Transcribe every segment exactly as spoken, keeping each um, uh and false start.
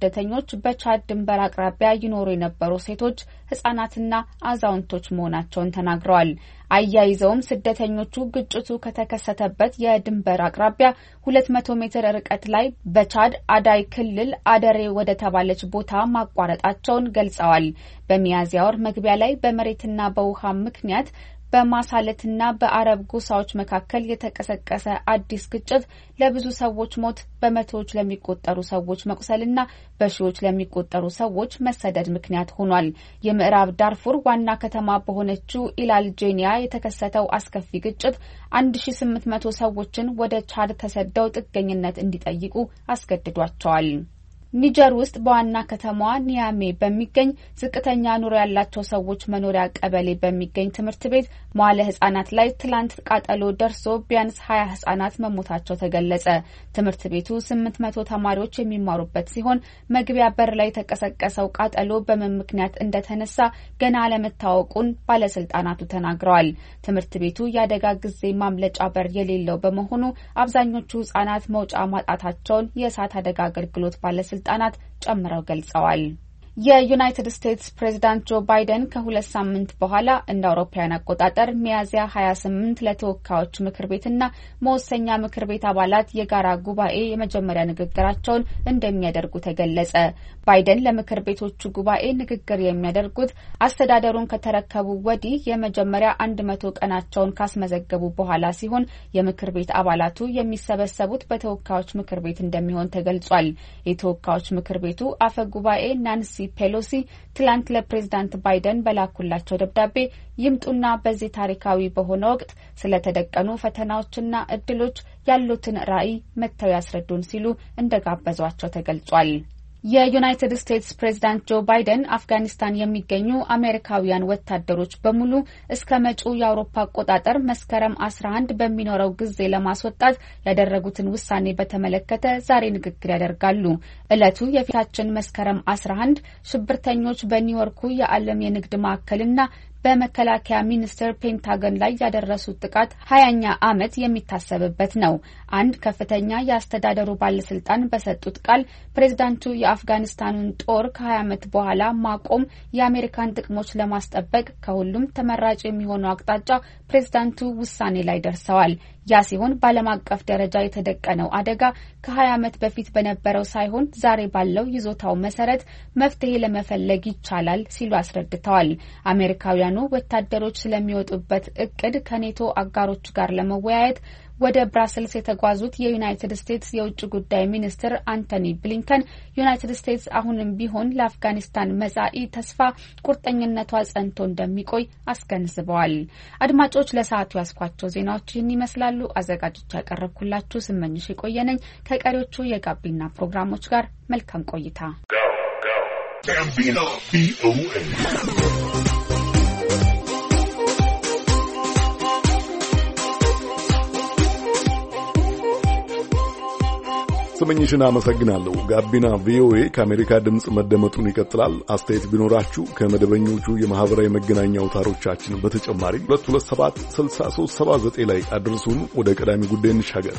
ስደተኞች በቻድ ድንበር አቅራቢያ ይኖሩ የነበሩ ሴቶች፣ ህጻናትና አዛውንቶች መሆናቸውን ተናግረዋል። አያይዘውም ስደተኞቹ ግጭቱ ከተከሰተበት የድንበር አቅራቢያ ሁለት መቶ ሜትር ርቀት ላይ በቻድ አዳይ ክልል አደሬ ወደ ተባለች ቦታ ማቋረጣቸውን ገልጸዋል። በሚያዝያ ወር መግቢያ ላይ በመሬትና በውሃ ምክንያት በማሳለትና በአረብ ጎሳዎች መካከል የተቀሰቀሰ አዲስ ግጭት ለብዙ ሰዎች ሞት፣ በመቶዎች ለሚቆጠሩ ሰዎች መቁሰልና በሺዎች ለሚቆጠሩ ሰዎች መሰደድ ምክንያት ሆኗል። የምዕራብ ዳርፉር ዋና ከተማ በሆነችው ኢላልጄኒያ የተከሰተው አስከፊ ግጭት አንድ ሺህ ስምንት መቶ ሰዎችን ወደ ቻድ ተሰደው ጥገኝነት እንዲጠይቁ አስገድዷቸዋል። ኒጀር ውስጥ በዋና ከተማዋ ኒያሜ በሚገኝ ዝቅተኛ ኑሮ ያላቸው ሰዎች መኖሪያ ቀበሌ በሚገኝ ትምህርት ቤት መዋለ ህጻናት ላይ ትላንት ቃጠሎ ደርሶ ቢያንስ ሀያ ህጻናት መሞታቸው ተገለጸ። ትምህርት ቤቱ ስምንት መቶ ተማሪዎች የሚማሩበት ሲሆን መግቢያ በር ላይ የተቀሰቀሰው ቃጠሎ በምን ምክንያት እንደተነሳ ገና አለመታወቁን ባለስልጣናቱ ተናግረዋል። ትምህርት ቤቱ የአደጋ ጊዜ ማምለጫ በር የሌለው በመሆኑ አብዛኞቹ ህጻናት መውጫ ማጣታቸውን የእሳት አደጋ አገልግሎት ባለስልጣናት ጣናት ጨምረው ገልጸዋል። የዩናይትድ ስቴትስ ፕሬዝዳንት ጆ ባይደን ከሁለት ሳምንት በኋላ እንደ አውሮፓውያን አቆጣጠር ሚያዝያ ሀያ ስምንት ለተወካዮች ምክር ቤትና መወሰኛ ምክር ቤት አባላት የጋራ ጉባኤ የመጀመሪያ ንግግራቸውን እንደሚያደርጉ ተገለጸ። ባይደን ለምክር ቤቶቹ ጉባኤ ንግግር የሚያደርጉት አስተዳደሩን ከተረከቡ ወዲህ የመጀመሪያ አንድ መቶ ቀናቸውን ካስመዘገቡ በኋላ ሲሆን የምክር ቤት አባላቱ የሚሰበሰቡት በተወካዮች ምክር ቤት እንደሚሆን ተገልጿል። የተወካዮች ምክር ቤቱ አፈ ጉባኤ ናንሲ ፔሎሲ ትላንት ለፕሬዝዳንት ባይደን በላኩላቸው ደብዳቤ ይምጡና በዚህ ታሪካዊ በሆነ ወቅት ስለተደቀኑ ፈተናዎችና እድሎች ያሉትን ራዕይ መተው ያስረዱን ሲሉ እንደጋበዟቸው ተገልጿል። የዩናይትድ ስቴትስ ፕሬዝዳንት ጆ ባይደን አፍጋኒስታን የሚገኙ አሜሪካውያን ወታደሮች በሙሉ እስከ መጪው የአውሮፓ አቆጣጠር መስከረም አስራ አንድ በሚኖረው ጊዜ ለማስወጣት ያደረጉትን ውሳኔ በተመለከተ ዛሬ ንግግር ያደርጋሉ። ዕለቱ የፊታችን መስከረም አስራ አንድ ሽብርተኞች በኒውዮርኩ የዓለም የንግድ ማዕከልና በመከላከያ ሚኒስቴር ፔንታገን ላይ ያደረሱት ጥቃት ሀያኛ ዓመት የሚታሰብበት ነው። አንድ ከፍተኛ የአስተዳደሩ ባለስልጣን በሰጡት ቃል ፕሬዝዳንቱ የአፍጋኒስታኑን ጦር ከሀያ ዓመት በኋላ ማቆም የአሜሪካን ጥቅሞች ለማስጠበቅ ከሁሉም ተመራጭ የሚሆነው አቅጣጫ ፕሬዝዳንቱ ውሳኔ ላይ ደርሰዋል። ያ ሲሆን በዓለም አቀፍ ደረጃ የተደቀነው አደጋ ከሀያ ዓመት በፊት በነበረው ሳይሆን ዛሬ ባለው ይዞታው መሰረት መፍትሄ ለመፈለግ ይቻላል ሲሉ አስረድተዋል። አሜሪካውያኑ ወታደሮች ስለሚወጡበት እቅድ ከኔቶ አጋሮች ጋር ለመወያየት ወደ ብራስልስ የተጓዙት የዩናይትድ ስቴትስ የውጭ ጉዳይ ሚኒስትር አንቶኒ ብሊንከን ዩናይትድ ስቴትስ አሁንም ቢሆን ለአፍጋኒስታን መጻኢ ተስፋ ቁርጠኝነቷ ጸንቶ እንደሚቆይ አስገንዝበዋል። አድማጮች ለሰዓቱ ያስኳቸው ዜናዎች ይህን ይመስላሉ። አዘጋጆች ያቀረብኩላችሁ ስመኝሽ የቆየነኝ ከቀሪዎቹ የጋቢና ፕሮግራሞች ጋር መልካም ቆይታ። ስመኝሽን አመሰግናለሁ። ጋቢና ቪኦኤ ከአሜሪካ ድምጽ መደመጡን ይቀጥላል። አስተያየት ቢኖራችሁ ከመደበኞቹ የማህበራዊ መገናኛ አውታሮቻችን በተጨማሪ ሁለት ሁለት ሰባት ስልሳ ሶስት ሰባ ዘጠኝ ላይ አድርሱን። ወደ ቀዳሚ ጉዳይ እንሻገር።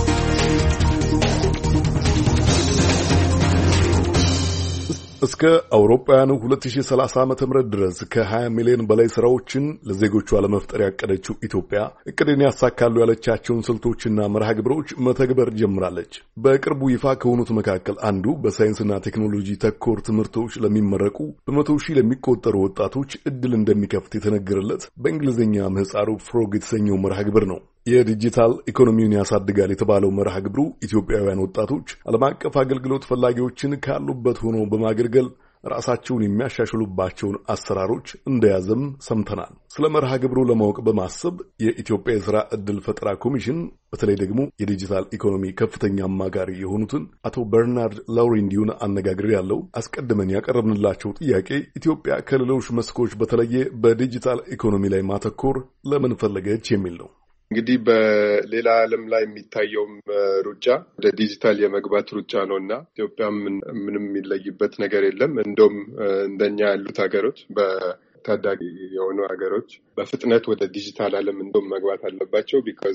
እስከ አውሮፓውያኑ ሁለት ሺህ ሰላሳ ዓመተ ምህረት ድረስ ከ20 ሚሊዮን በላይ ስራዎችን ለዜጎቿ ለመፍጠር ያቀደችው ኢትዮጵያ እቅድን ያሳካሉ ያለቻቸውን ስልቶችና መርሃ ግብሮች መተግበር ጀምራለች። በቅርቡ ይፋ ከሆኑት መካከል አንዱ በሳይንስና ቴክኖሎጂ ተኮር ትምህርቶች ለሚመረቁ በመቶ ሺህ ለሚቆጠሩ ወጣቶች እድል እንደሚከፍት የተነገረለት በእንግሊዝኛ ምህጻሩ ፍሮግ የተሰኘው መርሃ ግብር ነው። የዲጂታል ኢኮኖሚውን ያሳድጋል የተባለው መርሃ ግብሩ ኢትዮጵያውያን ወጣቶች ዓለም አቀፍ አገልግሎት ፈላጊዎችን ካሉበት ሆኖ በማገልገል ራሳቸውን የሚያሻሽሉባቸውን አሰራሮች እንደያዘም ሰምተናል። ስለ መርሃ ግብሩ ለማወቅ በማሰብ የኢትዮጵያ የሥራ ዕድል ፈጠራ ኮሚሽን በተለይ ደግሞ የዲጂታል ኢኮኖሚ ከፍተኛ አማካሪ የሆኑትን አቶ በርናርድ ላውሪንዲውን አነጋግሬ ያለው አስቀድመን ያቀረብንላቸው ጥያቄ ኢትዮጵያ ከሌሎች መስኮች በተለየ በዲጂታል ኢኮኖሚ ላይ ማተኮር ለምን ፈለገች የሚል ነው። እንግዲህ በሌላ ዓለም ላይ የሚታየውም ሩጫ ወደ ዲጂታል የመግባት ሩጫ ነውና ኢትዮጵያ ምንም የሚለይበት ነገር የለም። እንደውም እንደኛ ያሉት ሀገሮች በታዳጊ የሆኑ ሀገሮች በፍጥነት ወደ ዲጂታል ዓለም እንደውም መግባት አለባቸው። ቢካዝ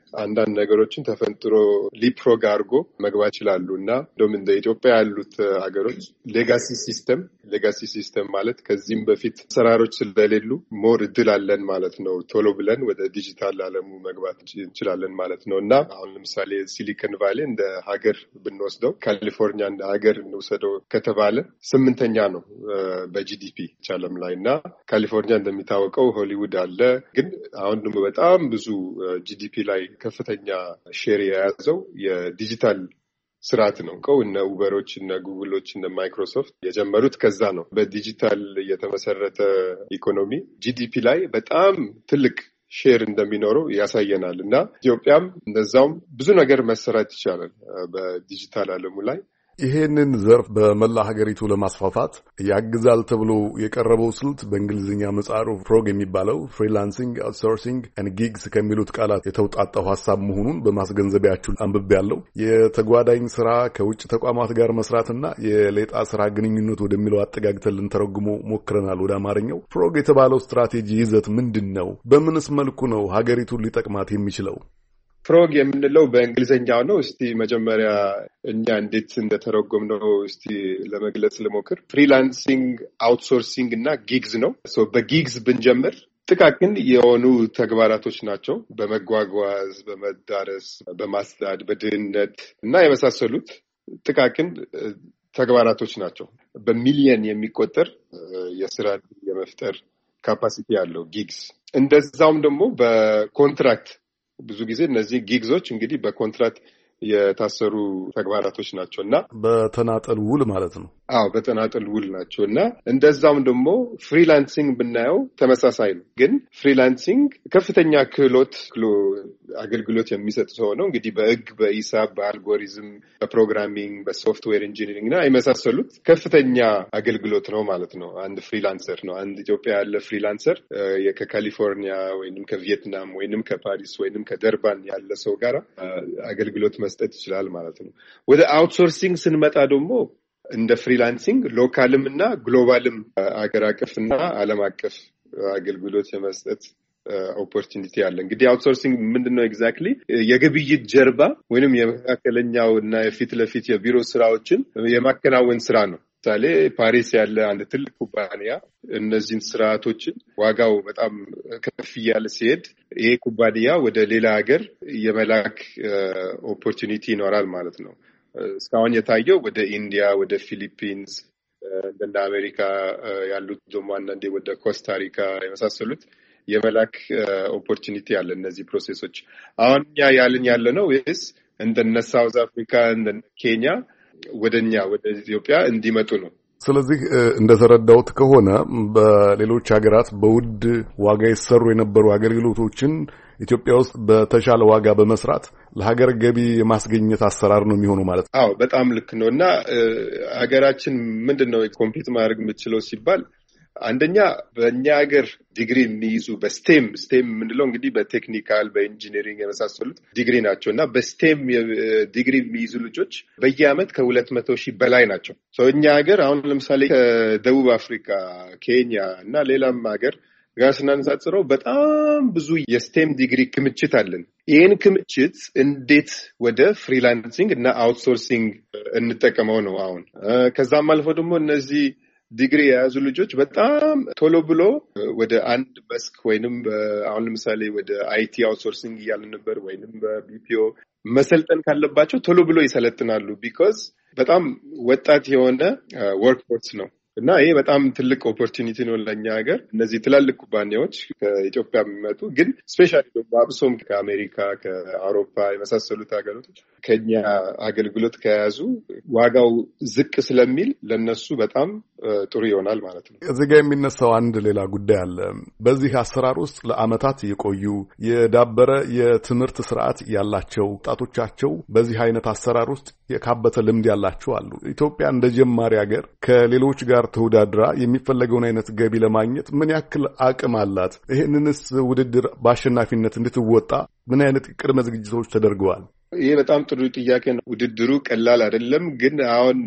አንዳንድ ነገሮችን ተፈንጥሮ ሊፕሮግ አድርጎ መግባት ይችላሉ እና እንደውም እንደ ኢትዮጵያ ያሉት ሀገሮች ሌጋሲ ሲስተም ሌጋሲ ሲስተም ማለት ከዚህም በፊት አሰራሮች ስለሌሉ ሞር እድል አለን ማለት ነው። ቶሎ ብለን ወደ ዲጂታል ዓለሙ መግባት እንችላለን ማለት ነው እና አሁን ለምሳሌ ሲሊኮን ቫሊ እንደ ሀገር ብንወስደው ካሊፎርኒያ እንደ ሀገር እንወሰደው ከተባለ ስምንተኛ ነው በጂዲፒ ቻለም ላይ እና ካሊፎርኒያ እንደሚታወቀው ሆሊውድ አለ። ግን አሁን ደግሞ በጣም ብዙ ጂዲፒ ላይ ከፍተኛ ሼር የያዘው የዲጂታል ስርዓት ነው። ቀው እነ ኡበሮች እነ ጉግሎች እነ ማይክሮሶፍት የጀመሩት ከዛ ነው። በዲጂታል የተመሰረተ ኢኮኖሚ ጂዲፒ ላይ በጣም ትልቅ ሼር እንደሚኖረው ያሳየናል እና ኢትዮጵያም እንደዛውም ብዙ ነገር መሰራት ይቻላል በዲጂታል ዓለሙ ላይ። ይሄንን ዘርፍ በመላ ሀገሪቱ ለማስፋፋት ያግዛል ተብሎ የቀረበው ስልት በእንግሊዝኛ ምህጻሩ ፍሮግ የሚባለው ፍሪላንሲንግ አውትሶርሲንግ ኤንድ ጊግስ ከሚሉት ቃላት የተውጣጣው ሐሳብ መሆኑን በማስገንዘቢያችሁ አንብቤያለሁ። የተጓዳኝ ስራ ከውጭ ተቋማት ጋር መስራትና የሌጣ ስራ ግንኙነት ወደሚለው አጠጋግተን ልንተረጉሞ ሞክረናል ወደ አማርኛው። ፍሮግ የተባለው ስትራቴጂ ይዘት ምንድን ነው? በምንስ መልኩ ነው ሀገሪቱን ሊጠቅማት የሚችለው? ፍሮግ የምንለው በእንግሊዝኛው ነው። እስቲ መጀመሪያ እኛ እንዴት እንደተረጎምነው እስቲ ለመግለጽ ልሞክር። ፍሪላንሲንግ አውትሶርሲንግ እና ጊግዝ ነው። ሶ በጊግዝ ብንጀምር ጥቃቅን የሆኑ ተግባራቶች ናቸው። በመጓጓዝ፣ በመዳረስ፣ በማስዳድ፣ በድህነት እና የመሳሰሉት ጥቃቅን ተግባራቶች ናቸው። በሚሊየን የሚቆጠር የስራ የመፍጠር ካፓሲቲ ያለው ጊግዝ። እንደዛውም ደግሞ በኮንትራክት ብዙ ጊዜ እነዚህ ጊግዞች እንግዲህ በኮንትራክት የታሰሩ ተግባራቶች ናቸው እና በተናጠል ውል ማለት ነው። አዎ በተናጠል ውል ናቸው እና እንደዛም ደግሞ ፍሪላንሲንግ ብናየው ተመሳሳይ ነው። ግን ፍሪላንሲንግ ከፍተኛ ክህሎት አገልግሎት የሚሰጥ ሰው ነው። እንግዲህ በህግ፣ በሂሳብ፣ በአልጎሪዝም፣ በፕሮግራሚንግ፣ በሶፍትዌር ኢንጂነሪንግ እና የመሳሰሉት ከፍተኛ አገልግሎት ነው ማለት ነው። አንድ ፍሪላንሰር ነው። አንድ ኢትዮጵያ ያለ ፍሪላንሰር ከካሊፎርኒያ ወይንም ከቪየትናም ወይንም ከፓሪስ ወይንም ከደርባን ያለ ሰው ጋር አገልግሎት መስጠት ይችላል ማለት ነው። ወደ አውትሶርሲንግ ስንመጣ ደግሞ እንደ ፍሪላንሲንግ ሎካልም እና ግሎባልም አገር አቀፍ እና ዓለም አቀፍ አገልግሎት የመስጠት ኦፖርቹኒቲ አለ። እንግዲህ አውትሶርሲንግ ምንድነው ኤግዛክትሊ? የግብይት ጀርባ ወይንም የመካከለኛው እና የፊት ለፊት የቢሮ ስራዎችን የማከናወን ስራ ነው። ምሳሌ ፓሪስ ያለ አንድ ትልቅ ኩባንያ እነዚህን ስርዓቶችን ዋጋው በጣም ከፍ እያለ ሲሄድ ይሄ ኩባንያ ወደ ሌላ ሀገር የመላክ ኦፖርቹኒቲ ይኖራል ማለት ነው። እስካሁን የታየው ወደ ኢንዲያ፣ ወደ ፊሊፒንስ፣ እንደ አሜሪካ ያሉት ደግሞ አንዳንዴ ወደ ኮስታሪካ የመሳሰሉት የመላክ ኦፖርቹኒቲ አለ። እነዚህ ፕሮሴሶች አሁን እኛ ያልን ያለ ነው ወይስ እንደነ ሳውዝ አፍሪካ እንደነ ኬንያ ወደኛ ወደ ኢትዮጵያ እንዲመጡ ነው? ስለዚህ እንደተረዳሁት ከሆነ በሌሎች ሀገራት በውድ ዋጋ ይሰሩ የነበሩ አገልግሎቶችን ኢትዮጵያ ውስጥ በተሻለ ዋጋ በመስራት ለሀገር ገቢ የማስገኘት አሰራር ነው የሚሆነው ማለት ነው። አዎ በጣም ልክ ነው። እና ሀገራችን ምንድነው ኮምፒት ማድረግ የምትችለው ሲባል አንደኛ በእኛ ሀገር ዲግሪ የሚይዙ በስቴም ስቴም የምንለው እንግዲህ በቴክኒካል በኢንጂነሪንግ የመሳሰሉት ዲግሪ ናቸው እና በስቴም ዲግሪ የሚይዙ ልጆች በየአመት ከሁለት መቶ ሺህ በላይ ናቸው። እኛ ሀገር አሁን ለምሳሌ ከደቡብ አፍሪካ፣ ኬንያ እና ሌላም ሀገር ጋር ስናነጻጽረው በጣም ብዙ የስቴም ዲግሪ ክምችት አለን። ይህን ክምችት እንዴት ወደ ፍሪላንሲንግ እና አውትሶርሲንግ እንጠቀመው ነው አሁን። ከዛም አልፎ ደግሞ እነዚህ ዲግሪ የያዙ ልጆች በጣም ቶሎ ብሎ ወደ አንድ መስክ ወይንም አሁን ለምሳሌ ወደ አይቲ አውትሶርሲንግ እያልን ነበር ወይንም በቢፒኦ መሰልጠን ካለባቸው ቶሎ ብሎ ይሰለጥናሉ። ቢኮዝ በጣም ወጣት የሆነ ወርክፎርስ ነው እና ይሄ በጣም ትልቅ ኦፖርቹኒቲ ነው ለኛ ሀገር። እነዚህ ትላልቅ ኩባንያዎች ከኢትዮጵያ የሚመጡ ግን ስፔሻሊ ደግሞ አብሶም ከአሜሪካ ከአውሮፓ የመሳሰሉት ሀገሮች ከኛ አገልግሎት ከያዙ ዋጋው ዝቅ ስለሚል ለነሱ በጣም ጥሩ ይሆናል ማለት ነው። እዚህ ጋር የሚነሳው አንድ ሌላ ጉዳይ አለ። በዚህ አሰራር ውስጥ ለአመታት የቆዩ የዳበረ የትምህርት ስርዓት ያላቸው ወጣቶቻቸው በዚህ አይነት አሰራር ውስጥ የካበተ ልምድ ያላቸው አሉ። ኢትዮጵያ እንደ ጀማሪ ሀገር ከሌሎች ጋር ተወዳድራ የሚፈለገውን አይነት ገቢ ለማግኘት ምን ያክል አቅም አላት? ይህንንስ ውድድር በአሸናፊነት እንድትወጣ ምን አይነት ቅድመ ዝግጅቶች ተደርገዋል? ይሄ በጣም ጥሩ ጥያቄ ነው። ውድድሩ ቀላል አይደለም። ግን አሁን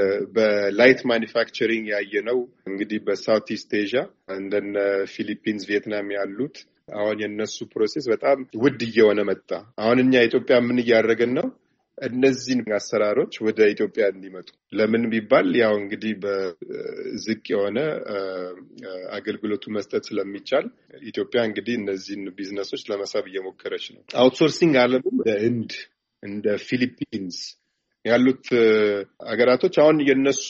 በላይት ማኒፋክቸሪንግ ያየነው እንግዲህ በሳውት ኢስት ኤዥያ እንደነ ፊሊፒንስ፣ ቪየትናም ያሉት አሁን የነሱ ፕሮሰስ በጣም ውድ እየሆነ መጣ። አሁን እኛ ኢትዮጵያ ምን እያደረገን ነው? እነዚህን አሰራሮች ወደ ኢትዮጵያ እንዲመጡ ለምን ቢባል ያው እንግዲህ በዝቅ የሆነ አገልግሎቱ መስጠት ስለሚቻል ኢትዮጵያ እንግዲህ እነዚህን ቢዝነሶች ለመሳብ እየሞከረች ነው። አውትሶርሲንግ ዓለሙ እንደ እንደ ፊሊፒንስ ያሉት አገራቶች አሁን የነሱ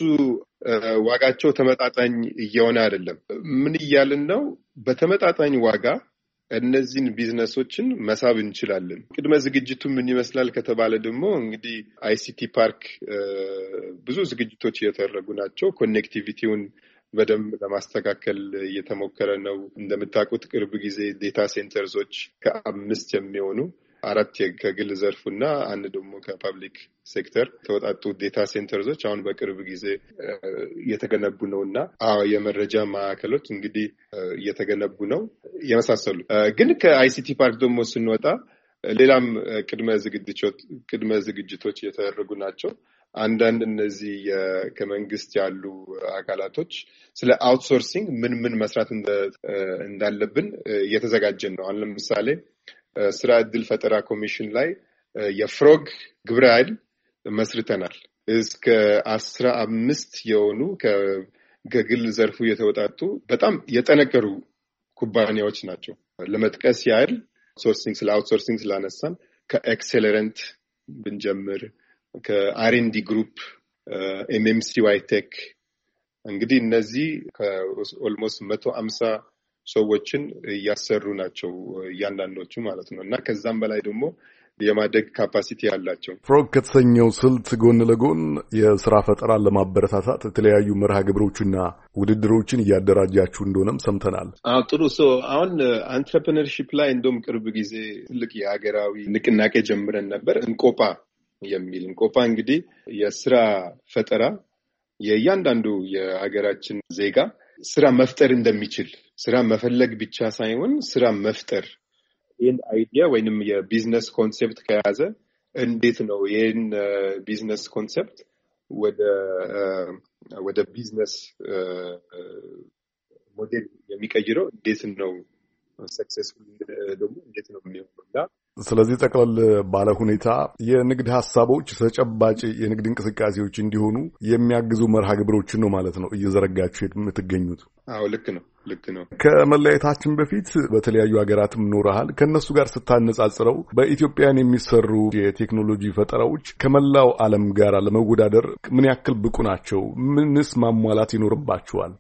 ዋጋቸው ተመጣጣኝ እየሆነ አይደለም። ምን እያልን ነው? በተመጣጣኝ ዋጋ እነዚህን ቢዝነሶችን መሳብ እንችላለን። ቅድመ ዝግጅቱ ምን ይመስላል ከተባለ ደግሞ እንግዲህ አይሲቲ ፓርክ ብዙ ዝግጅቶች እየተደረጉ ናቸው። ኮኔክቲቪቲውን በደንብ ለማስተካከል እየተሞከረ ነው። እንደምታውቁት ቅርብ ጊዜ ዴታ ሴንተርዞች ከአምስት የሚሆኑ አራት ከግል ዘርፉና አንድ ደግሞ ከፐብሊክ ሴክተር ተወጣጡ ዴታ ሴንተርዞች አሁን በቅርብ ጊዜ እየተገነቡ ነውና አዎ የመረጃ ማዕከሎች እንግዲህ እየተገነቡ ነው የመሳሰሉ። ግን ከአይሲቲ ፓርክ ደግሞ ስንወጣ ሌላም ቅድመ ዝግጅቶች ቅድመ ዝግጅቶች እየተደረጉ ናቸው። አንዳንድ እነዚህ ከመንግስት ያሉ አካላቶች ስለ አውትሶርሲንግ ምን ምን መስራት እንዳለብን እየተዘጋጀን ነው። አሁን ለምሳሌ ስራ ዕድል ፈጠራ ኮሚሽን ላይ የፍሮግ ግብረ ኃይል መስርተናል። እስከ አስራ አምስት የሆኑ ከግል ዘርፉ የተወጣጡ በጣም የጠነከሩ ኩባንያዎች ናቸው። ለመጥቀስ ያህል ሶርሲንግ ስለ አውትሶርሲንግ ስላነሳን ከኤክሴለረንት ብንጀምር፣ ከአርኤንዲ ግሩፕ፣ ኤምኤምሲ ዋይቴክ እንግዲህ እነዚህ ከኦልሞስት መቶ አምሳ ሰዎችን እያሰሩ ናቸው እያንዳንዶቹ ማለት ነው። እና ከዛም በላይ ደግሞ የማደግ ካፓሲቲ ያላቸው ፍሮግ ከተሰኘው ስልት ጎን ለጎን የስራ ፈጠራን ለማበረታታት የተለያዩ መርሃ ግብሮችና ውድድሮችን እያደራጃችሁ እንደሆነም ሰምተናል። አዎ ጥሩ ሰው አሁን አንትረፕረነርሺፕ ላይ እንደውም ቅርብ ጊዜ ትልቅ የሀገራዊ ንቅናቄ ጀምረን ነበር። እንቆፓ የሚል እንቆፓ እንግዲህ የስራ ፈጠራ የእያንዳንዱ የሀገራችን ዜጋ ስራ መፍጠር እንደሚችል ስራ መፈለግ ብቻ ሳይሆን ስራ መፍጠር ይህን አይዲያ ወይንም የቢዝነስ ኮንሴፕት ከያዘ እንዴት ነው ይህን ቢዝነስ ኮንሴፕት ወደ ወደ ቢዝነስ ሞዴል የሚቀይረው እንዴት ነው ሰክሰስፉል ደግሞ እንዴት ነው የሚሆነው? ስለዚህ ጠቅለል ባለ ሁኔታ የንግድ ሐሳቦች ተጨባጭ የንግድ እንቅስቃሴዎች እንዲሆኑ የሚያግዙ መርሃ ግብሮችን ነው ማለት ነው እየዘረጋችሁ የምትገኙት? አዎ ልክ ነው ልክ ነው። ከመለያየታችን በፊት በተለያዩ ሀገራትም ኖረሃል። ከነሱ ጋር ስታነጻጽረው በኢትዮጵያን የሚሰሩ የቴክኖሎጂ ፈጠራዎች ከመላው ዓለም ጋር ለመወዳደር ምን ያክል ብቁ ናቸው? ምንስ ማሟላት ይኖርባቸዋል?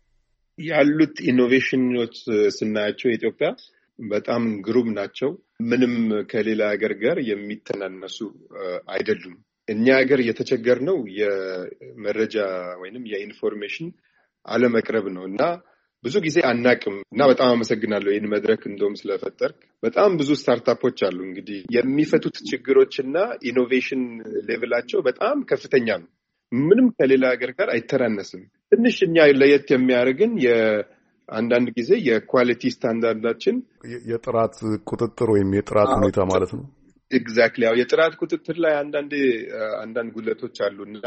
ያሉት ኢኖቬሽኖች ስናያቸው ኢትዮጵያ በጣም ግሩም ናቸው። ምንም ከሌላ ሀገር ጋር የሚተናነሱ አይደሉም። እኛ ሀገር የተቸገርነው የመረጃ ወይንም የኢንፎርሜሽን አለመቅረብ ነው እና ብዙ ጊዜ አናቅም እና በጣም አመሰግናለሁ ይህን መድረክ እንደውም ስለፈጠርክ። በጣም ብዙ ስታርታፖች አሉ እንግዲህ የሚፈቱት ችግሮችና ኢኖቬሽን ሌቭላቸው በጣም ከፍተኛ ነው። ምንም ከሌላ ሀገር ጋር አይተናነስም። ትንሽ እኛ ለየት የሚያደርግን የአንዳንድ ጊዜ የኳሊቲ ስታንዳርዳችን የጥራት ቁጥጥር ወይም የጥራት ሁኔታ ማለት ነው። ኤግዛክትሊ ያው የጥራት ቁጥጥር ላይ አንዳንድ አንዳንድ ጉለቶች አሉና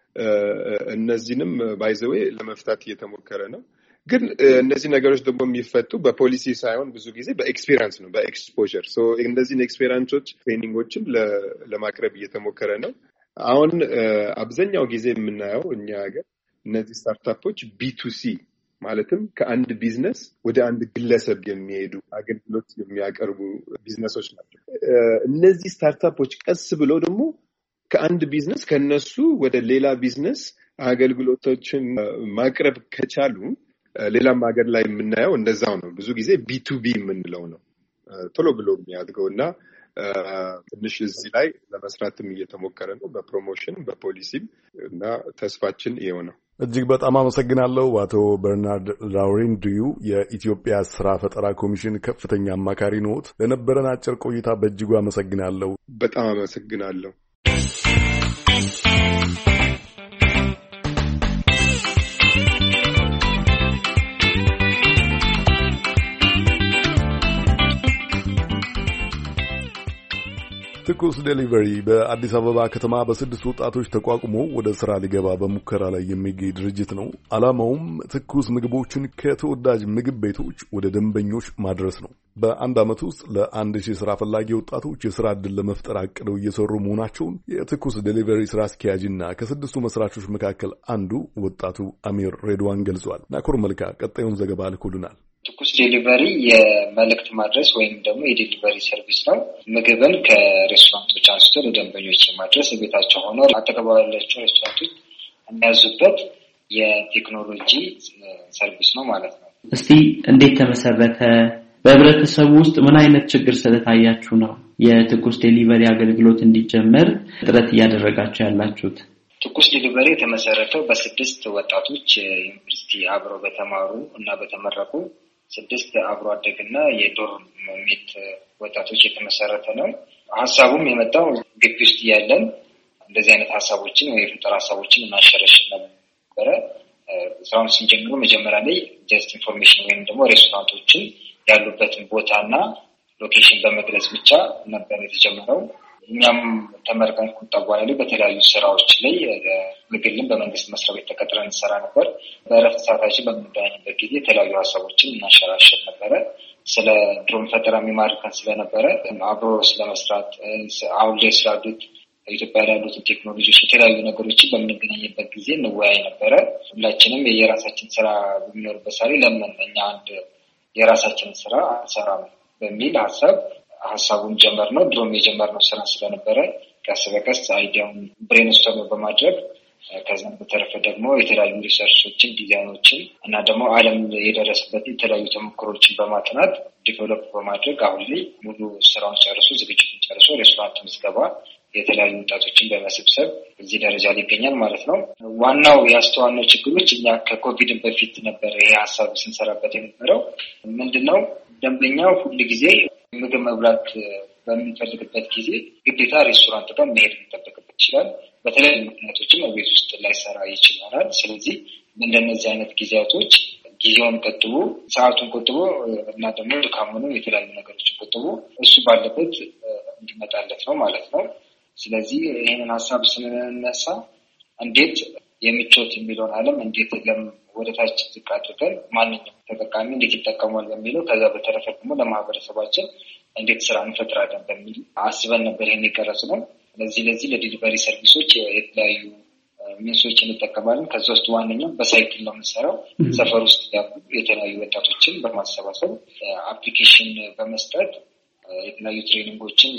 እነዚህንም ባይ ዘ ዌይ ለመፍታት እየተሞከረ ነው። ግን እነዚህ ነገሮች ደግሞ የሚፈቱ በፖሊሲ ሳይሆን ብዙ ጊዜ በኤክስፒሪየንስ ነው፣ በኤክስፖዠር። ሶ እነዚህን ኤክስፒሪየንሶች ትሬኒንጎችን ለማቅረብ እየተሞከረ ነው። አሁን አብዛኛው ጊዜ የምናየው እኛ ሀገር እነዚህ ስታርታፖች ቢቱሲ ማለትም ከአንድ ቢዝነስ ወደ አንድ ግለሰብ የሚሄዱ አገልግሎት የሚያቀርቡ ቢዝነሶች ናቸው። እነዚህ ስታርታፖች ቀስ ብለው ደግሞ ከአንድ ቢዝነስ ከነሱ ወደ ሌላ ቢዝነስ አገልግሎቶችን ማቅረብ ከቻሉ ሌላም ሀገር ላይ የምናየው እንደዛው ነው። ብዙ ጊዜ ቢቱቢ የምንለው ነው ቶሎ ብሎ የሚያድገውና ትንሽ እዚህ ላይ ለመስራትም እየተሞከረ ነው በፕሮሞሽን በፖሊሲም እና ተስፋችን ይሄው ነው። እጅግ በጣም አመሰግናለሁ አቶ በርናርድ ላውሬንዲዩ የኢትዮጵያ ስራ ፈጠራ ኮሚሽን ከፍተኛ አማካሪ ነዎት። ለነበረን አጭር ቆይታ በእጅጉ አመሰግናለሁ። በጣም አመሰግናለሁ። ትኩስ ዴሊቨሪ በአዲስ አበባ ከተማ በስድስት ወጣቶች ተቋቁሞ ወደ ስራ ሊገባ በሙከራ ላይ የሚገኝ ድርጅት ነው። ዓላማውም ትኩስ ምግቦችን ከተወዳጅ ምግብ ቤቶች ወደ ደንበኞች ማድረስ ነው። በአንድ ዓመት ውስጥ ለአንድ ሺህ ስራ ፈላጊ ወጣቶች የስራ ዕድል ለመፍጠር አቅደው እየሰሩ መሆናቸውን የትኩስ ዴሊቨሪ ስራ አስኪያጅና ከስድስቱ መስራቾች መካከል አንዱ ወጣቱ አሚር ሬድዋን ገልጿል። ናኮር መልካ ቀጣዩን ዘገባ ልኮልናል። ትኩስ ዴሊቨሪ የመልእክት ማድረስ ወይም ደግሞ የዴሊቨሪ ሰርቪስ ነው። ምግብን ከሬስቶራንቶች አንስቶ ለደንበኞች ማድረስ ቤታቸው ሆኖ አጠገባቸው ያላቸው ሬስቶራንቶች የሚያዙበት የቴክኖሎጂ ሰርቪስ ነው ማለት ነው። እስቲ እንዴት ተመሰረተ? በህብረተሰቡ ውስጥ ምን አይነት ችግር ስለታያችሁ ነው የትኩስ ዴሊቨሪ አገልግሎት እንዲጀመር ጥረት እያደረጋችሁ ያላችሁት? ትኩስ ዴሊቨሪ የተመሰረተው በስድስት ወጣቶች ዩኒቨርሲቲ አብረው በተማሩ እና በተመረቁ ስድስት አብሮ አደግና የዶርም ሜት ወጣቶች የተመሰረተ ነው። ሐሳቡም የመጣው ግቢ ውስጥ ያለን እንደዚህ አይነት ሐሳቦችን ወይ ፍጠራ ሐሳቦችን እናሸረሽን ነበረ። ስራውን ስንጀምር መጀመሪያ ላይ ጀስት ኢንፎርሜሽን ወይም ደግሞ ሬስቶራንቶችን ያሉበትን ቦታና ሎኬሽን በመግለጽ ብቻ ነበር የተጀመረው። እኛም ተመርቀን ቁጠባ ላይ በተለያዩ ስራዎች ላይ በግልም በመንግስት መስሪያ ቤት ተቀጥረን እንሰራ ነበር። በእረፍት ሰዓታችን በምንገናኝበት ጊዜ የተለያዩ ሀሳቦችን እናሸራሸር ነበረ። ስለ ድሮን ፈጠራ የሚማርከን ስለነበረ አብሮ ስለመስራት አሁን ላይ ስላሉት ኢትዮጵያ ላይ ያሉትን ቴክኖሎጂዎች የተለያዩ ነገሮችን በምንገናኝበት ጊዜ እንወያይ ነበረ። ሁላችንም የየራሳችን ስራ በሚኖርበት ሳሪ ለምን እኛ አንድ የራሳችንን ስራ አንሰራም በሚል ሀሳብ ሀሳቡን ጀመር ነው። ድሮም የጀመርነው ስራ ስለነበረ ቀስ በቀስ አይዲያውን ብሬንስቶርም በማድረግ ከዛም በተረፈ ደግሞ የተለያዩ ሪሰርቾችን፣ ዲዛይኖችን እና ደግሞ ዓለም የደረሰበት የተለያዩ ተሞክሮችን በማጥናት ዲቨሎፕ በማድረግ አሁን ላይ ሙሉ ስራውን ጨርሶ ዝግጅቱን ጨርሶ ሬስቶራንት ምዝገባ የተለያዩ ወጣቶችን በመሰብሰብ እዚህ ደረጃ ላይ ይገኛል ማለት ነው። ዋናው ያስተዋልነው ችግሮች እኛ ከኮቪድ በፊት ነበር ይሄ ሀሳብ ስንሰራበት የነበረው ምንድነው ደንበኛው ሁሉ ጊዜ ምግብ መብላት በሚፈልግበት ጊዜ ግዴታ ሬስቶራንት ጋር መሄድ ሊጠበቅበት ይችላል። በተለያዩ ምክንያቶችም ቤት ውስጥ ላይሰራ ይችላል። ስለዚህ እንደነዚህ አይነት ጊዜያቶች ጊዜውን ቆጥቦ ሰዓቱን ቆጥቦ እና ደግሞ ድካሙንም የተለያዩ ነገሮችን ቆጥቦ እሱ ባለበት እንዲመጣለት ነው ማለት ነው። ስለዚህ ይሄንን ሀሳብ ስንነሳ እንዴት የምቾት የሚለውን ዓለም እንዴት ለም ወደታች ዝቅ አድርገን ማንኛውም ተጠቃሚ እንዴት ይጠቀማል በሚለው ከዛ በተረፈ ደግሞ ለማህበረሰባችን እንዴት ስራ እንፈጥራለን በሚል አስበን ነበር ይሄን የቀረጽነው። ለዚህ ለዚህ ለዲሊቨሪ ሰርቪሶች የተለያዩ ሚንሶችን እንጠቀማለን። ከዛ ውስጥ ዋነኛው በሳይክል ነው የምንሰራው። ሰፈር ውስጥ ያሉ የተለያዩ ወጣቶችን በማሰባሰብ አፕሊኬሽን በመስጠት የተለያዩ ትሬኒንጎችን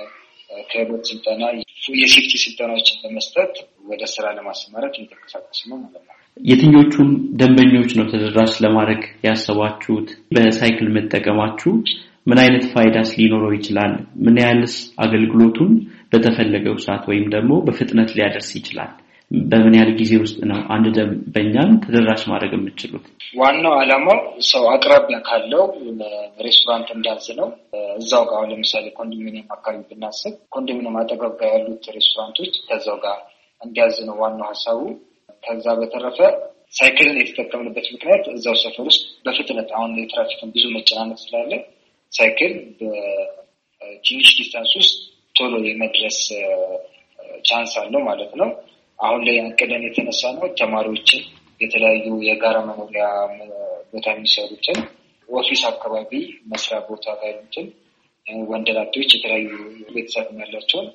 የክህሎት ስልጠና፣ የሴፍቲ ስልጠናዎችን በመስጠት ወደ ስራ ለማሰማራት እየተንቀሳቀስ ነው ማለት ነው። የትኞቹን ደንበኞች ነው ተደራሽ ለማድረግ ያሰባችሁት? በሳይክል መጠቀማችሁ ምን አይነት ፋይዳስ ሊኖረው ይችላል? ምን ያህልስ አገልግሎቱን በተፈለገው ሰዓት ወይም ደግሞ በፍጥነት ሊያደርስ ይችላል? በምን ያህል ጊዜ ውስጥ ነው አንድ ደንበኛን ተደራሽ ማድረግ የምትችሉት? ዋናው ዓላማው ሰው አቅራቢያ ካለው ሬስቶራንት እንዲያዝ ነው። እዛው ጋር ለምሳሌ ኮንዶሚኒየም አካባቢ ብናስብ ኮንዶሚኒየም አጠገብ ጋር ያሉት ሬስቶራንቶች ከዛው ጋር እንዲያዝ ነው ዋናው ሀሳቡ። ከዛ በተረፈ ሳይክልን የተጠቀምንበት ምክንያት እዛው ሰፈር ውስጥ በፍጥነት አሁን የትራፊክን ብዙ መጨናነቅ ስላለ ሳይክል በትንሽ ዲስታንስ ውስጥ ቶሎ የመድረስ ቻንስ አለው ማለት ነው። አሁን ላይ አቀደን የተነሳ ነው ተማሪዎችን የተለያዩ የጋራ መኖሪያ ቦታ የሚሰሩትን ኦፊስ አካባቢ መስሪያ ቦታ ላይ ያሉትን ወንደላጤዎች የተለያዩ ቤተሰብ ያላቸውን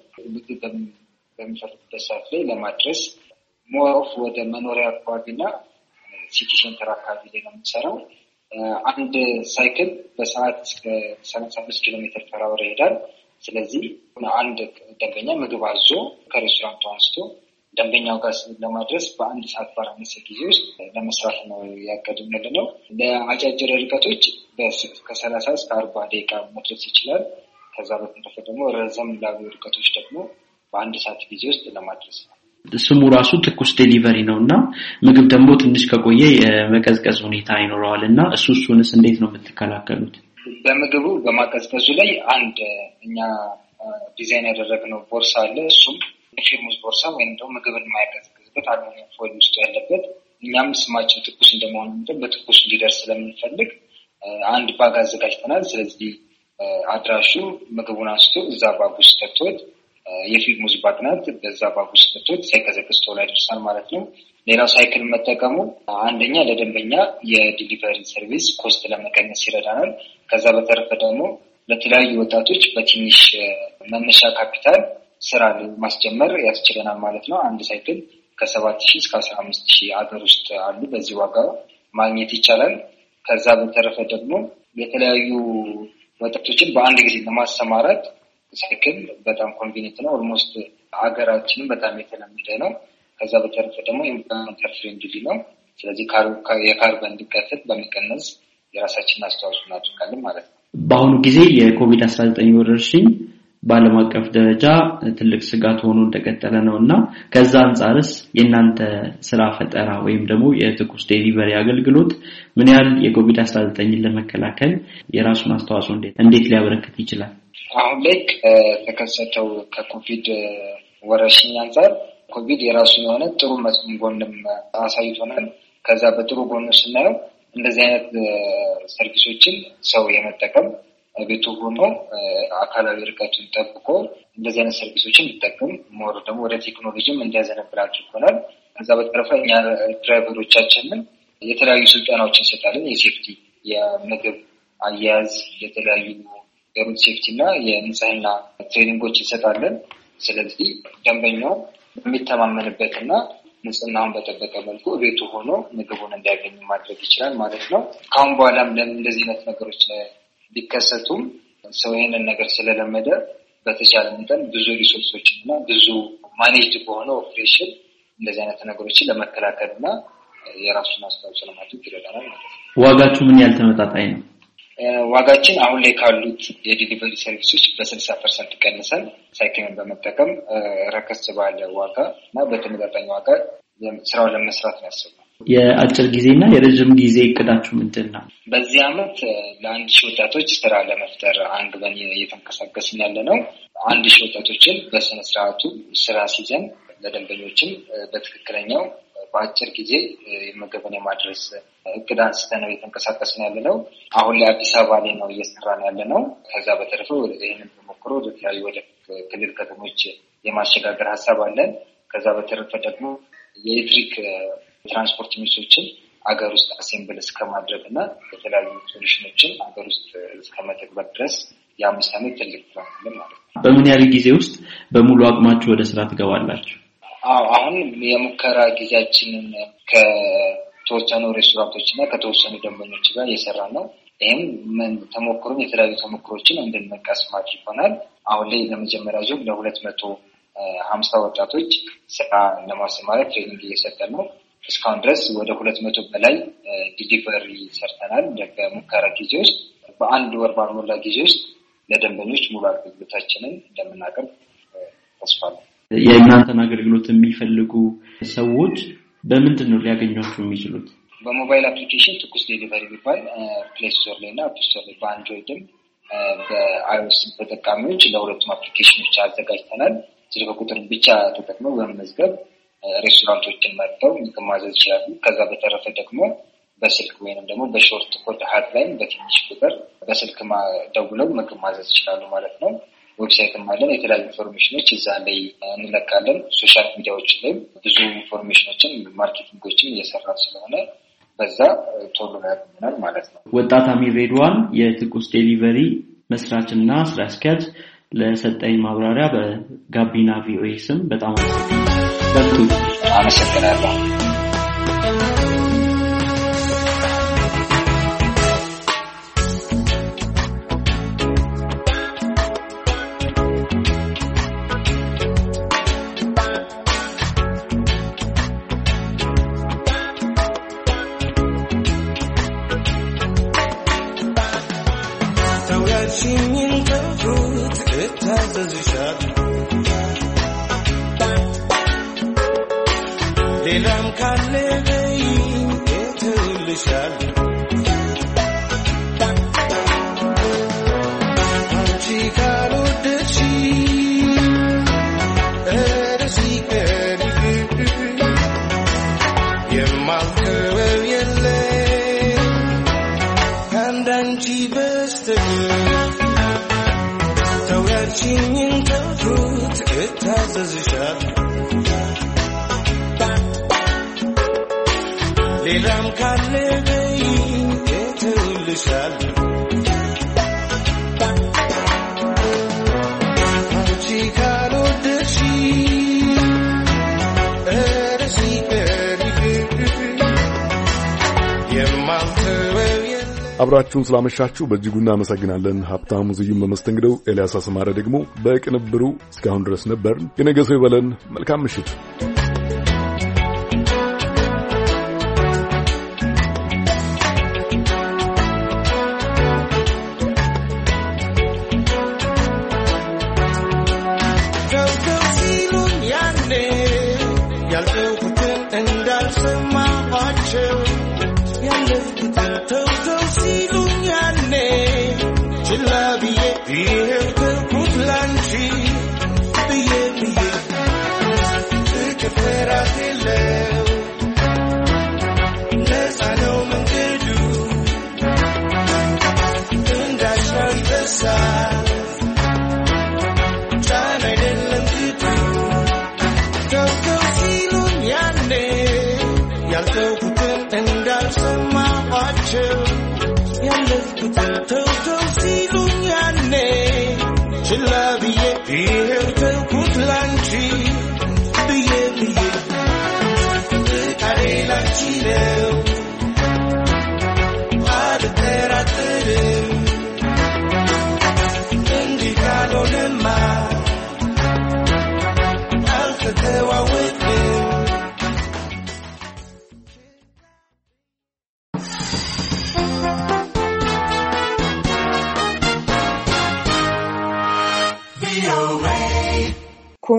በሚፈልጉበት ሰዓት ላይ ለማድረስ ሞሮፍ ወደ መኖሪያ አካባቢና ሲቲ ሴንተር አካባቢ ላይ ነው የምንሰራው። አንድ ሳይክል በሰዓት እስከ ሰላሳ አምስት ኪሎ ሜትር ፐር አወር ይሄዳል። ስለዚህ አንድ ደንበኛ ምግብ አዞ ከሬስቶራንቱ አንስቶ ደንበኛው ጋር ለማድረስ በአንድ ሰዓት ባነሰ ጊዜ ውስጥ ለመስራት ነው ያቀድን ያለነው። ለአጫጭር ርቀቶች ከሰላሳ እስከ አርባ ደቂቃ መድረስ ይችላል። ከዛ በተረፈ ደግሞ ረዘም ላሉ ርቀቶች ደግሞ በአንድ ሰዓት ጊዜ ውስጥ ለማድረስ ነው። ስሙ ራሱ ትኩስ ዴሊቨሪ ነውና ምግብ ደግሞ ትንሽ ከቆየ የመቀዝቀዝ ሁኔታ ይኖረዋልና እሱ እሱንስ እንዴት ነው የምትከላከሉት? በምግቡ በማቀዝቀዙ ላይ አንድ እኛ ዲዛይን ያደረግነው ቦርሳ አለ። እሱም የፌርሙስ ቦርሳ ወይም ደግሞ ምግብን የማያቀዝቅዝበት አሉሚኒየም ፎይል ውስጥ ያለበት እኛም ስማችን ትኩስ እንደመሆኑ መጠን በትኩስ እንዲደርስ ስለምንፈልግ አንድ ባግ አዘጋጅተናል። ስለዚህ አድራሹ ምግቡን አንስቶ እዛ ባግ ውስጥ ተቶት የፊልም ሙዝ ባግናት በዛ ባግ ውስጥ ተቶት ሳይቀዘቅዝ ቶሎ ያደርሳል ማለት ነው። ሌላው ሳይክል መጠቀሙ አንደኛ ለደንበኛ የዲሊቨሪ ሰርቪስ ኮስት ለመቀነስ ይረዳናል። ከዛ በተረፈ ደግሞ ለተለያዩ ወጣቶች በትንሽ መነሻ ካፒታል ስራ ማስጀመር ያስችለናል ማለት ነው። አንድ ሳይክል ከሰባት ሺህ እስከ አስራ አምስት ሺህ አገር ውስጥ አሉ በዚህ ዋጋ ማግኘት ይቻላል። ከዛ በተረፈ ደግሞ የተለያዩ ወጣቶችን በአንድ ጊዜ ለማሰማራት ሳይክል በጣም ኮንቬኒየንት ነው። ኦልሞስት አገራችንን በጣም የተለመደ ነው። ከዛ በተረፈ ደግሞ ኢንቫይሮንመንታል ፍሬንድሊ ነው። ስለዚህ የካርበን ልቀትን በመቀነስ የራሳችንን አስተዋጽኦ እናደርጋለን ማለት ነው። በአሁኑ ጊዜ የኮቪድ አስራ ዘጠኝ ወረርሽኝ በዓለም አቀፍ ደረጃ ትልቅ ስጋት ሆኖ እንደቀጠለ ነውና ከዛ አንፃርስ የእናንተ ስራ ፈጠራ ወይም ደግሞ የትኩስ ዴሊቨሪ አገልግሎት ምን ያህል የኮቪድ አስራ ዘጠኝን ለመከላከል የራሱን አስተዋጽኦ እንዴት እንዴት ሊያበረክት ይችላል? አሁን ላይ ከተከሰተው ከኮቪድ ወረርሽኝ አንፃር ኮቪድ የራሱ የሆነ ጥሩ መስም ጎንም አሳይቶናል። ከዛ በጥሩ ጎኑ ስናየው እንደዚህ አይነት ሰርቪሶችን ሰው የመጠቀም ቤቱ ሆኖ አካላዊ ርቀቱን ጠብቆ እንደዚህ አይነት ሰርቪሶችን ይጠቀም ሞር ደግሞ ወደ ቴክኖሎጂም እንዲያዘነብል አድርጎናል። ከዛ በተረፈ እኛ ድራይቨሮቻችንን የተለያዩ ስልጠናዎችን እንሰጣለን። የሴፍቲ የምግብ አያያዝ የተለያዩ የሩት ሴፍቲ እና የንጽህና ትሬኒንጎች እንሰጣለን። ስለዚህ ደንበኛው የሚተማመንበትና ንጽህናውን በጠበቀ መልኩ ቤቱ ሆኖ ምግቡን እንዲያገኝ ማድረግ ይችላል ማለት ነው። ካሁን በኋላም እንደዚህ አይነት ነገሮች ቢከሰቱም ሰው ይሄንን ነገር ስለለመደ በተቻለ መጠን ብዙ ሪሶርሶችና ብዙ ማኔጅድ በሆነ ኦፕሬሽን እንደዚህ አይነት ነገሮችን ለመከላከልና የራሱን አስተዋጽኦ ለማድረግ ይረዳናል ማለት ነው። ዋጋችሁ ምን ያህል ተመጣጣኝ ነው? ዋጋችን አሁን ላይ ካሉት የዲሊቨሪ ሰርቪሶች በስልሳ ፐርሰንት ቀንሰን ሳይክልን በመጠቀም ረከስ ባለ ዋጋ እና በተመጣጣኝ ዋጋ ስራውን ለመስራት ነው ያሰብነው። የአጭር ጊዜና የረጅም ጊዜ እቅዳችሁ ምንድን ነው? በዚህ አመት ለአንድ ሺህ ወጣቶች ስራ ለመፍጠር አንግበን እየተንቀሳቀስን ያለ ነው። አንድ ሺህ ወጣቶችን በስነ ስርዓቱ ስራ ሲዘን ለደንበኞችም በትክክለኛው በአጭር ጊዜ ምግብን የማድረስ እቅድ አንስተን ነው እየተንቀሳቀስን ያለ ነው። አሁን ላይ አዲስ አበባ ላይ ነው እየሰራን ያለ ነው። ከዛ በተረፈ ይህንን ተሞክሮ ወደ ተለያዩ ወደ ክልል ከተሞች የማሸጋገር ሀሳብ አለን። ከዛ በተረፈ ደግሞ የኤሌክትሪክ ትራንስፖርት ሚሶችን አገር ውስጥ አሴምብል እስከማድረግ እና የተለያዩ ሶሉሽኖችን አገር ውስጥ እስከመተግበር ድረስ የአምስት ዓመት ትልቅ ፕላን አለን ማለት ነው። በምን ያህል ጊዜ ውስጥ በሙሉ አቅማችሁ ወደ ስራ ትገባላችሁ? አዎ አሁን የሙከራ ጊዜያችንን ከተወሰኑ ሬስቶራንቶች እና ከተወሰኑ ደንበኞች ጋር እየሰራ ነው። ይህም ተሞክሮን የተለያዩ ተሞክሮችን እንድንመቀስ ማድረግ ይሆናል። አሁን ላይ ለመጀመሪያ ዙር ለሁለት መቶ ሀምሳ ወጣቶች ስራ ለማሰማራት ትሬኒንግ እየሰጠን ነው። እስካሁን ድረስ ወደ ሁለት መቶ በላይ ዲሊቨሪ ሰርተናል። በሙከራ ጊዜ ውስጥ በአንድ ወር ባልሞላ ጊዜ ውስጥ ለደንበኞች ሙሉ አገልግሎታችንን እንደምናቀርብ ተስፋ አለን። የእናንተን አገልግሎት የሚፈልጉ ሰዎች በምንድን ነው ሊያገኟችሁ የሚችሉት? በሞባይል አፕሊኬሽን ትኩስ ዴሊቨሪ የሚባል ፕሌይ ስቶር ላይ እና አፕ ስቶር ላይ በአንድሮይድም በአይኦኤስ ተጠቃሚዎች ለሁለቱም አፕሊኬሽኖች አዘጋጅተናል። ስልክ ቁጥር ብቻ ተጠቅመው በመመዝገብ ሬስቶራንቶችን መርጠው ምግብ ማዘዝ ይችላሉ። ከዛ በተረፈ ደግሞ በስልክ ወይንም ደግሞ በሾርት ኮድ ሀትላይን በትንሽ ቁጥር በስልክ ደውለው ምግብ ማዘዝ ይችላሉ ማለት ነው። ዌብሳይትም አለን። የተለያዩ ኢንፎርሜሽኖች እዛ ላይ እንለቃለን። ሶሻል ሚዲያዎች ላይ ብዙ ኢንፎርሜሽኖችን ማርኬቲንጎችን እየሰራ ስለሆነ በዛ ቶሎ ያገኙናል ማለት ነው። ወጣት አሚር ሬድዋን የትኩስ ዴሊቨሪ መስራችና ስራ አስኪያጅ ለሰጠኝ ማብራሪያ በጋቢና ቪኦኤ ስም በጣም አመሰግናለሁ። Lelam kalle ታዘዝሻል ሌላም ካለ በይኝ እተውልሻል አንቺ ካልወደድሽ አብራችሁን ስላመሻችሁ በእጅጉ እናመሰግናለን። ሀብታሙ ዝዩም በመስተንግደው፣ ኤልያስ አስማረ ደግሞ በቅንብሩ እስካሁን ድረስ ነበር። የነገ ሰው ይበለን። መልካም ምሽት። Love you,